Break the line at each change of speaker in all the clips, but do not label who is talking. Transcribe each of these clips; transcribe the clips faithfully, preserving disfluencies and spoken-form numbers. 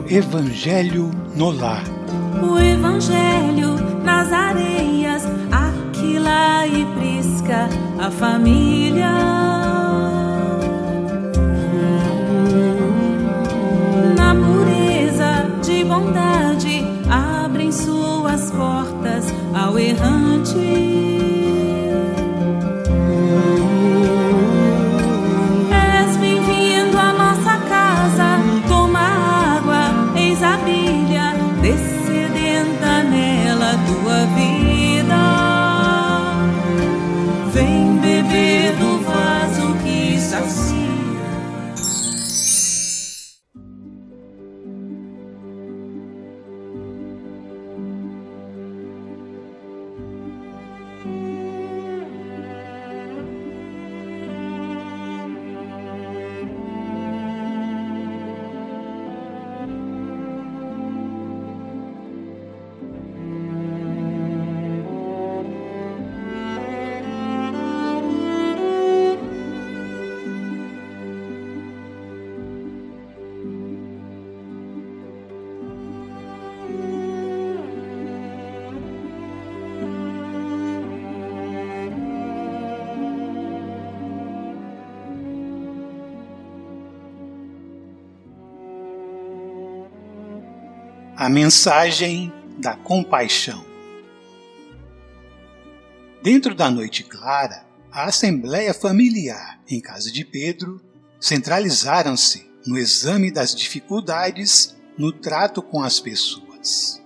Evangelho no Lar.
O Evangelho nas areias, Aquila e Prisca, a família. Na pureza de bondade, abrem suas portas ao errante. Descedenta nela tua vida, vem beber do vaso que sacia.
A mensagem da compaixão. Dentro da noite clara, a assembleia familiar em casa de Pedro centralizaram-se no exame das dificuldades no trato com as pessoas.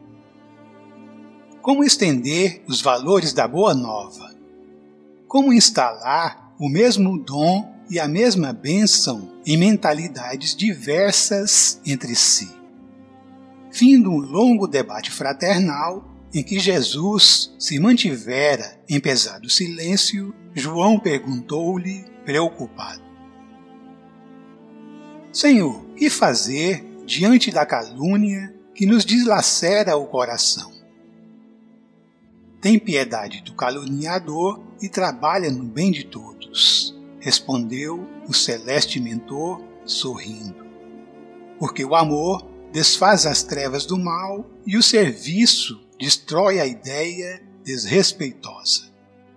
Como estender os valores da Boa Nova? Como instalar o mesmo dom e a mesma bênção em mentalidades diversas entre si? Fim de um longo debate fraternal em que Jesus se mantivera em pesado silêncio, João perguntou-lhe, preocupado: Senhor, que fazer diante da calúnia que nos dilacera o coração? Tem piedade do caluniador e trabalha no bem de todos, respondeu o celeste mentor, sorrindo. Porque o amor desfaz as trevas do mal e o serviço destrói a ideia desrespeitosa.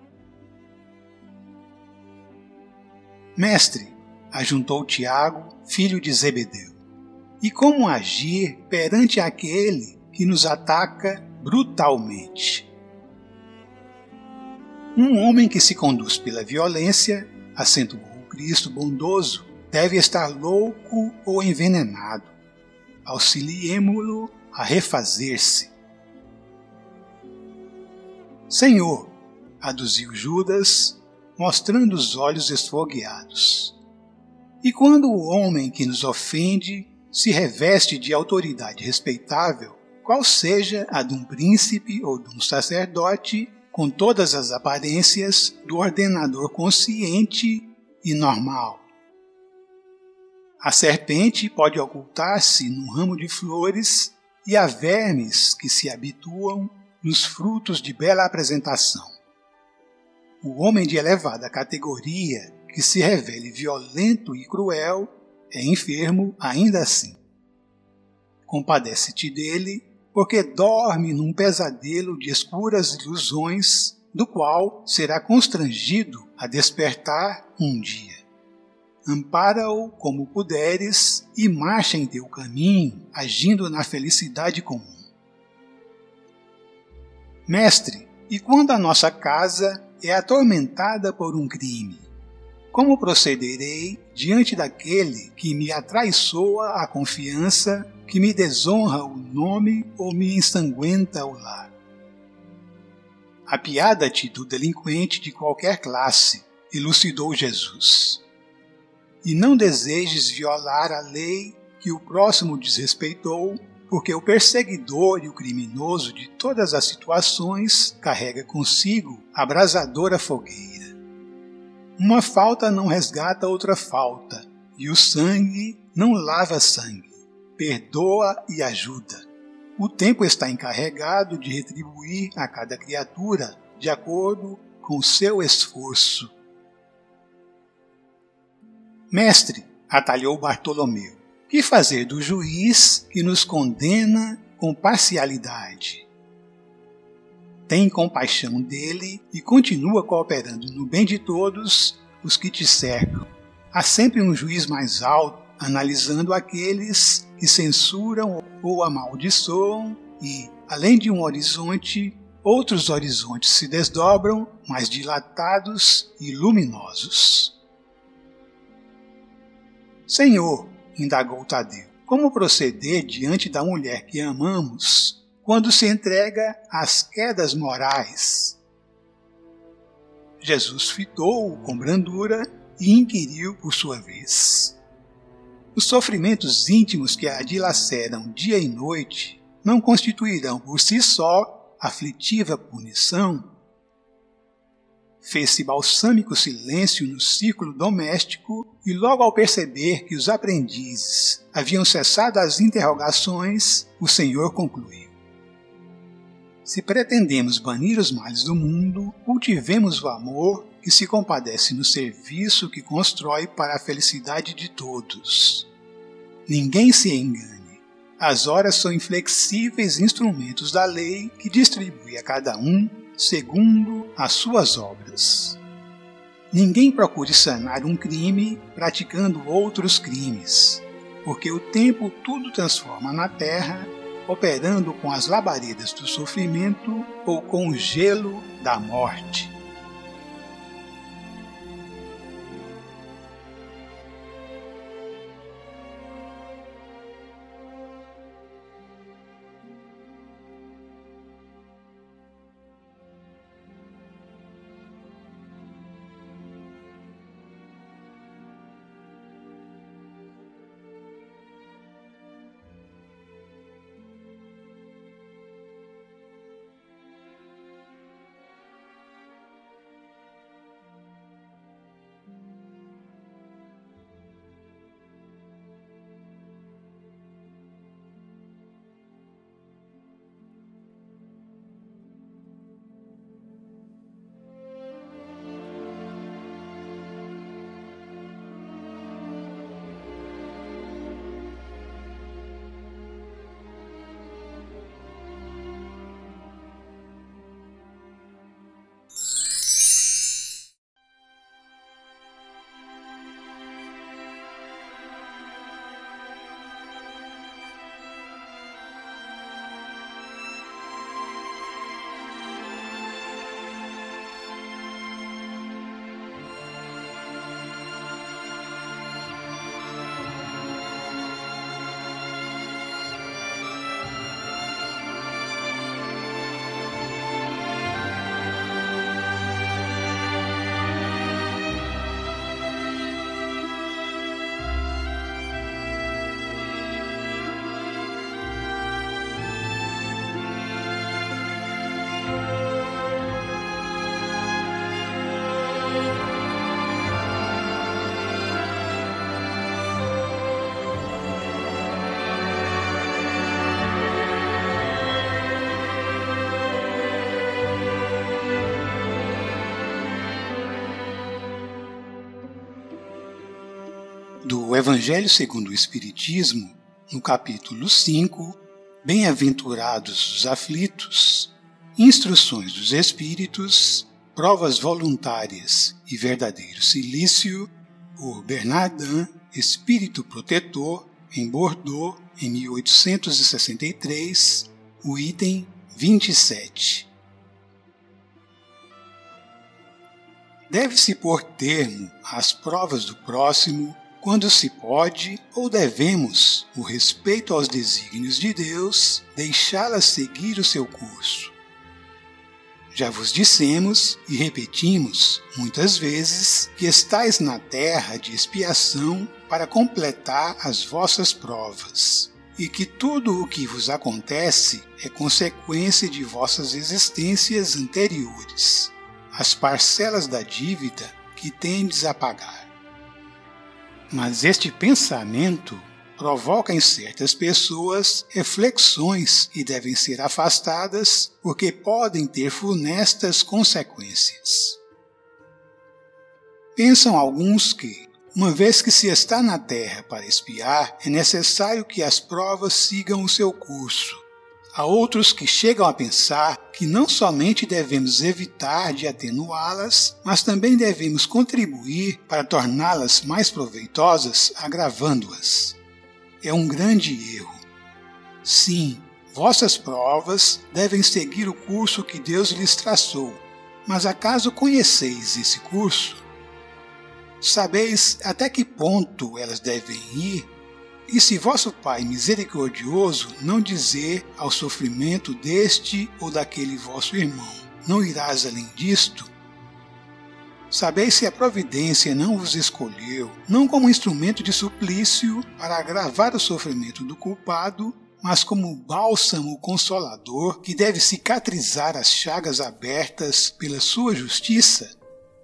Mestre, ajuntou Tiago, filho de Zebedeu, e como agir perante aquele que nos ataca brutalmente? Um homem que se conduz pela violência, acentuou o Cristo bondoso, deve estar louco ou envenenado. Auxiliemo-lo a refazer-se. Senhor, aduziu Judas, mostrando os olhos esfogueados. E quando o homem que nos ofende se reveste de autoridade respeitável, qual seja a de um príncipe ou de um sacerdote, com todas as aparências do ordenador consciente e normal? A serpente pode ocultar-se num ramo de flores e há vermes que se habituam nos frutos de bela apresentação. O homem de elevada categoria que se revele violento e cruel é enfermo ainda assim. Compadece-te dele, porque dorme num pesadelo de escuras ilusões, do qual será constrangido a despertar um dia. Ampara-o como puderes e marcha em teu caminho, agindo na felicidade comum. Mestre, e quando a nossa casa é atormentada por um crime, como procederei diante daquele que me atraiçoa a confiança, que me desonra o nome ou me ensanguenta o lar? Apiada-te do delinquente de qualquer classe, elucidou Jesus. E não desejes violar a lei que o próximo desrespeitou, porque o perseguidor e o criminoso de todas as situações carrega consigo a abrasadora fogueira. Uma falta não resgata outra falta, e o sangue não lava sangue, perdoa e ajuda. O tempo está encarregado de retribuir a cada criatura de acordo com o seu esforço. Mestre, atalhou Bartolomeu, Que fazer do juiz que nos condena com parcialidade? Tem compaixão dele e continua cooperando no bem de todos os que te cercam. Há sempre um juiz mais alto, analisando aqueles que censuram ou amaldiçoam e, além de um horizonte, outros horizontes se desdobram, mais dilatados e luminosos. Senhor, indagou Tadeu, como proceder diante da mulher que amamos quando se entrega às quedas morais? Jesus fitou-o com brandura e inquiriu por sua vez. Os sofrimentos íntimos que a dilaceram dia e noite não constituirão por si só aflitiva punição? Fez-se balsâmico silêncio no círculo doméstico e logo ao perceber que os aprendizes haviam cessado as interrogações, o Senhor concluiu: se pretendemos banir os males do mundo, cultivemos o amor que se compadece no serviço que constrói para a felicidade de todos. Ninguém se engane. As horas são inflexíveis instrumentos da lei que distribui a cada um segundo as suas obras. Ninguém procure sanar um crime praticando outros crimes, porque o tempo tudo transforma na terra, operando com as labaredas do sofrimento ou com o gelo da morte. Do Evangelho segundo o Espiritismo, no capítulo cinco, Bem-aventurados os aflitos, Instruções dos Espíritos, Provas voluntárias e verdadeiro silício, por Bernardin, Espírito Protetor, em Bordeaux, em mil oitocentos e sessenta e três, o item vinte e sete. Deve-se pôr termo às provas do próximo quando se pode ou devemos, o respeito aos desígnios de Deus, deixá-las seguir o seu curso. Já vos dissemos e repetimos muitas vezes que estais na terra de expiação para completar as vossas provas, e que tudo o que vos acontece é consequência de vossas existências anteriores, as parcelas da dívida que tendes a pagar. Mas este pensamento provoca em certas pessoas reflexões que devem ser afastadas porque podem ter funestas consequências. Pensam alguns que, Uma vez que se está na terra para espiar, é necessário que as provas sigam o seu curso. Há outros que chegam a pensar que não somente devemos evitar de atenuá-las, mas também devemos contribuir para torná-las mais proveitosas, agravando-as. É um grande erro. Sim, vossas provas devem seguir o curso que Deus lhes traçou, mas acaso conheceis esse curso? Sabeis até que ponto elas devem ir? E se vosso Pai misericordioso não dizer ao sofrimento deste ou daquele vosso irmão, não irás além disto? Sabeis se a providência não vos escolheu, não como instrumento de suplício para agravar o sofrimento do culpado, mas como bálsamo consolador que deve cicatrizar as chagas abertas pela sua justiça?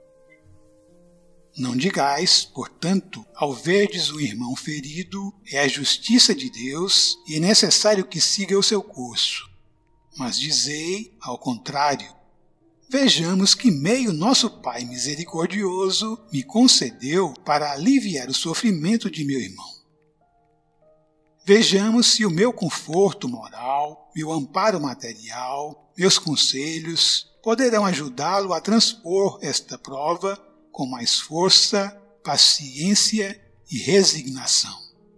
Não digais, portanto, ao verdes o irmão ferido, é a justiça de Deus e é necessário que siga o seu curso. Mas dizei, ao contrário, vejamos que meio nosso Pai misericordioso me concedeu para aliviar o sofrimento de meu irmão. Vejamos se o meu conforto moral, meu amparo material, meus conselhos poderão ajudá-lo a transpor esta prova com mais força, paciência e resignação.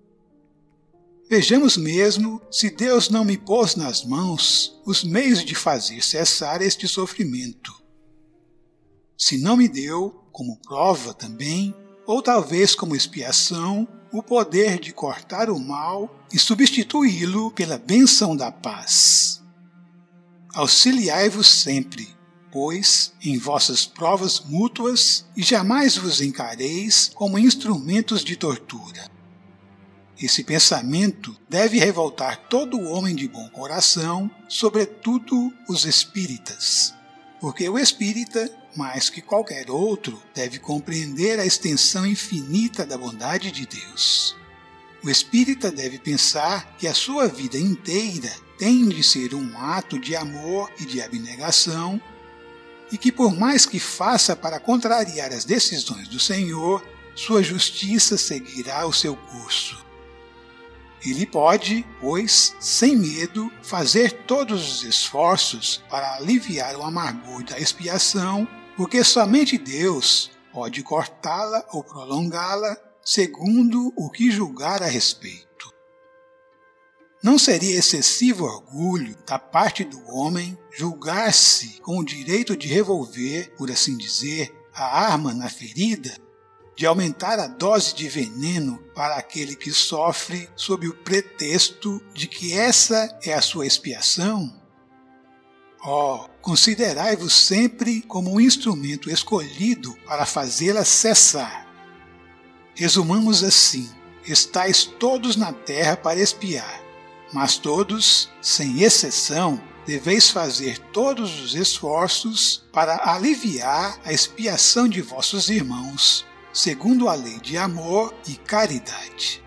Vejamos mesmo se Deus não me pôs nas mãos os meios de fazer cessar este sofrimento. Se não me deu, como prova também, ou talvez como expiação, o poder de cortar o mal e substituí-lo pela bênção da paz. Auxiliai-vos sempre, pois, em vossas provas mútuas, e jamais vos encareis como instrumentos de tortura. Esse pensamento deve revoltar todo homem de bom coração, sobretudo os espíritas, porque o espírita, mais que qualquer outro, deve compreender a extensão infinita da bondade de Deus. O espírita deve pensar que a sua vida inteira tem de ser um ato de amor e de abnegação, e que por mais que faça para contrariar as decisões do Senhor, sua justiça seguirá o seu curso. Ele pode, pois, sem medo, fazer todos os esforços para aliviar o amargor da expiação, porque somente Deus pode cortá-la ou prolongá-la segundo o que julgar a respeito. Não seria excessivo orgulho da parte do homem julgar-se com o direito de revolver, por assim dizer, a arma na ferida, de aumentar a dose de veneno para aquele que sofre sob o pretexto de que essa é a sua expiação? Oh, considerai-vos sempre como um instrumento escolhido para fazê-la cessar. Resumamos assim: estais todos na terra para expiar, mas todos, sem exceção, deveis fazer todos os esforços para aliviar a expiação de vossos irmãos, segundo a lei de amor e caridade.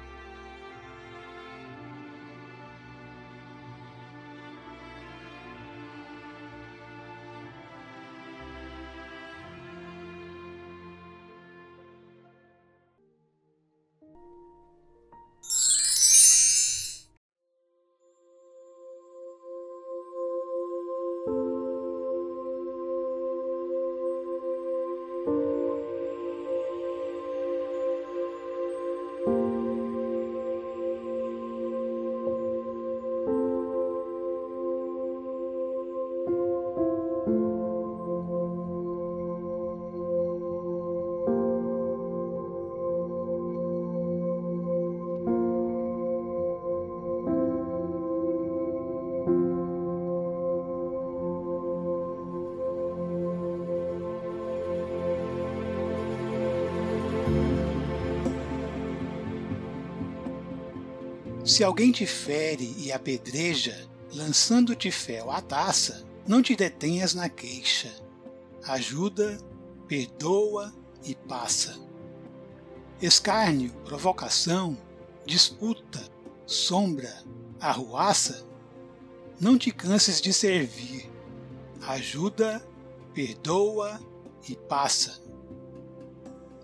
Se alguém te fere e apedreja, lançando-te fel à taça, não te detenhas na queixa. Ajuda, perdoa e passa. Escárnio, provocação, disputa, sombra, arruaça, não te canses de servir. Ajuda, perdoa e passa.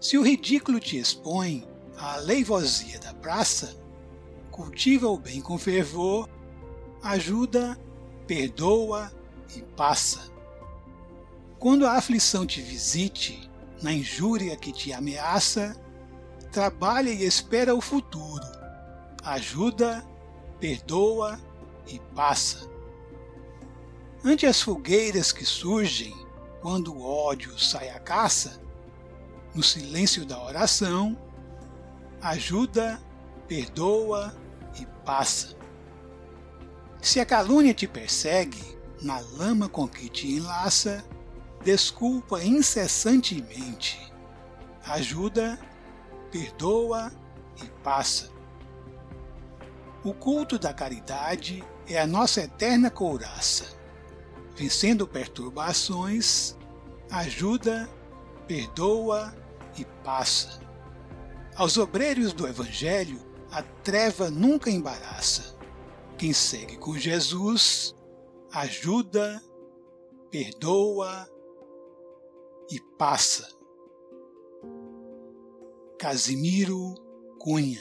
Se o ridículo te expõe à aleivosia da praça, cultiva o bem com fervor, ajuda, perdoa e passa. Quando a aflição te visite, na injúria que te ameaça, trabalha e espera o futuro, ajuda, perdoa e passa. Ante as fogueiras que surgem, quando o ódio sai à caça, no silêncio da oração, ajuda, perdoa e passa. Se a calúnia te persegue, na lama com que te enlaça, desculpa incessantemente, ajuda, perdoa e passa. O culto da caridade é a nossa eterna couraça. Vencendo perturbações, ajuda, perdoa e passa. Aos obreiros do Evangelho, a treva nunca embaraça. Quem segue com Jesus, ajuda, perdoa e passa. Casimiro Cunha.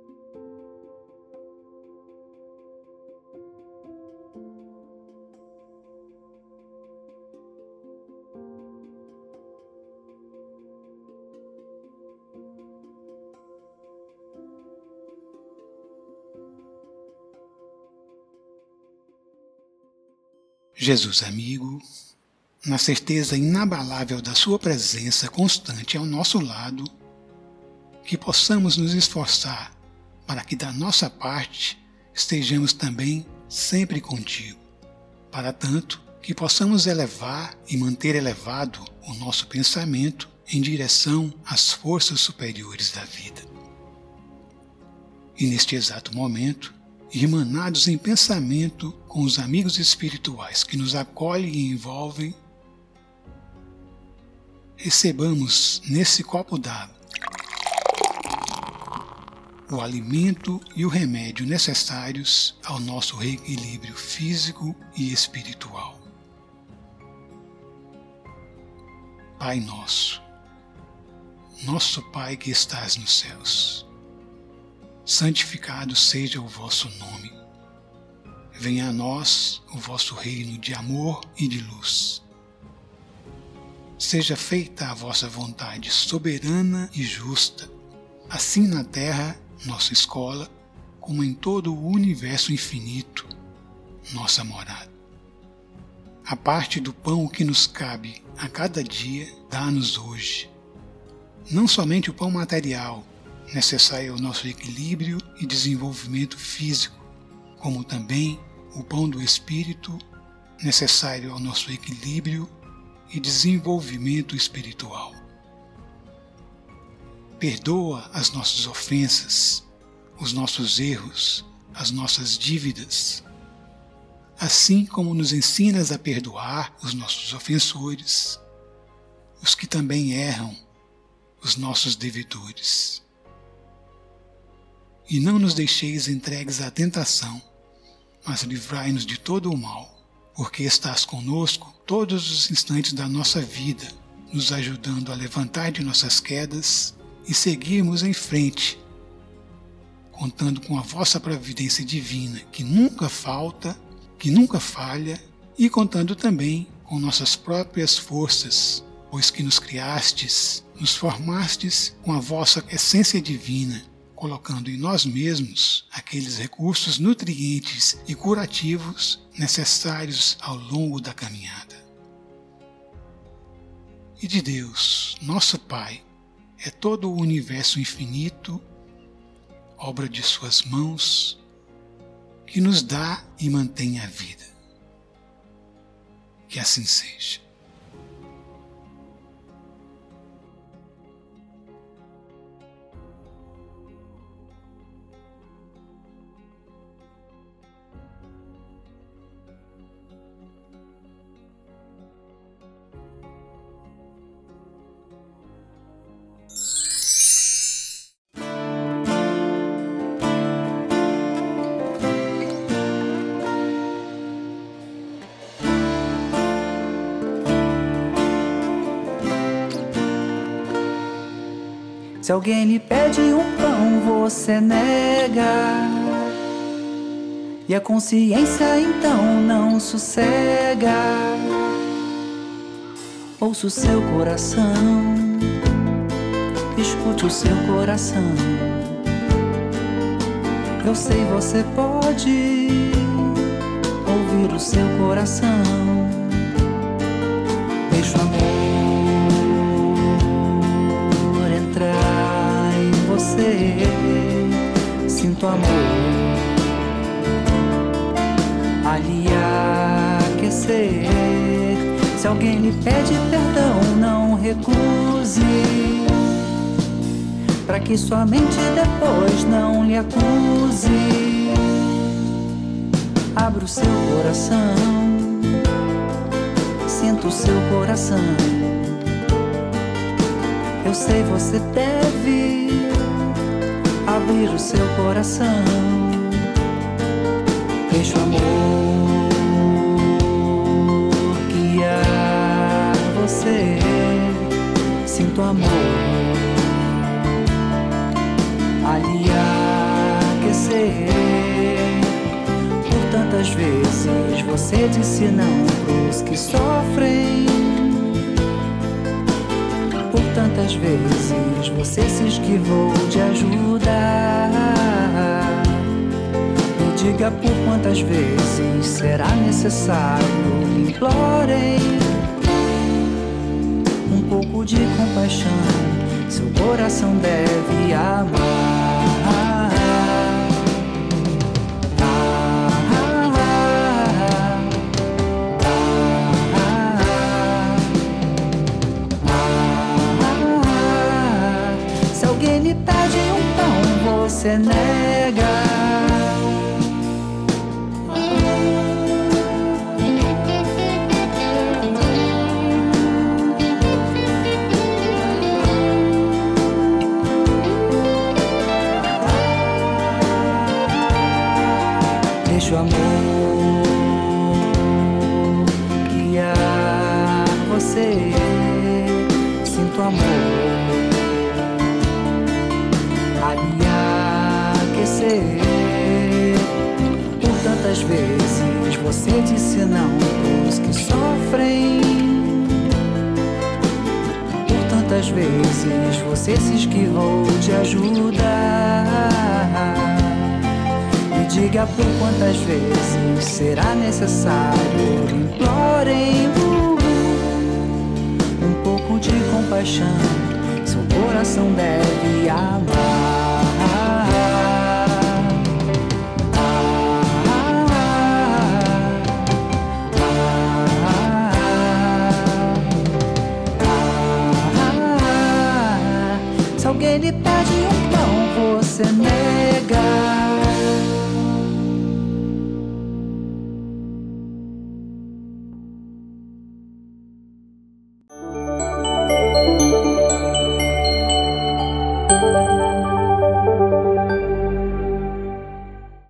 Jesus amigo, na certeza inabalável da sua presença constante ao nosso lado, que possamos nos esforçar para que da nossa parte estejamos também sempre contigo. Para tanto, que possamos elevar e manter elevado o nosso pensamento em direção às forças superiores da vida. E neste exato momento, irmanados em pensamento com os amigos espirituais que nos acolhem e envolvem, recebamos nesse copo d'água o alimento e o remédio necessários ao nosso reequilíbrio físico e espiritual. Pai nosso, nosso Pai que estás nos céus, santificado seja o vosso nome. Venha a nós o vosso reino de amor e de luz. Seja feita a vossa vontade soberana e justa, assim na terra, nossa escola, como em todo o universo infinito, nossa morada. A parte do pão que nos cabe a cada dia, dá-nos hoje. Não somente o pão material, necessário ao nosso equilíbrio e desenvolvimento físico, como também o pão do Espírito, necessário ao nosso equilíbrio e desenvolvimento espiritual. Perdoa as nossas ofensas, os nossos erros, as nossas dívidas, assim como nos ensinas a perdoar os nossos ofensores, os que também erram, os nossos devedores. E não nos deixeis entregues à tentação, mas livrai-nos de todo o mal, porque estás conosco todos os instantes da nossa vida, nos ajudando a levantar de nossas quedas e seguirmos em frente, contando com a vossa providência divina, que nunca falta, que nunca falha, e contando também com nossas próprias forças, pois que nos criastes, nos formastes com a vossa essência divina, colocando em nós mesmos aqueles recursos nutrientes e curativos necessários ao longo da caminhada. E de Deus, nosso Pai, é todo o universo infinito, obra de suas mãos, que nos dá e mantém a vida. Que assim seja.
Se alguém lhe pede um pão, você nega. E a consciência então não sossega. Ouça o seu coração, escute o seu coração. Eu sei, você pode ouvir o seu coração. Deixa o amor entrar em você. Sinto o amor ali aquecer. Se alguém lhe pede perdão, não recuse, pra que sua mente depois não lhe acuse. Abra o seu coração, sinta o seu coração. Eu sei, você deve abrir o seu coração. Deixa o amor guiar você. Sinto amor ali aquecer. Por tantas vezes você disse não pros que sofrem. Por tantas vezes você se esquivou de ajudar. Me diga por quantas vezes será necessário. Lhe implorem um pouco de compaixão. Seu coração deve amar. Se alguém lhe pede um pão, você nega. Deixa o amor guiar você. Sinto amor ali aquecer. Por tantas vezes você disse não pros que sofrem. Por tantas vezes você se esquivou de ajudar. Diga por quantas vezes será necessário. Lhe implorem um pouco de compaixão. Seu coração deve amar. Se alguém lhe pede um pão, você nega.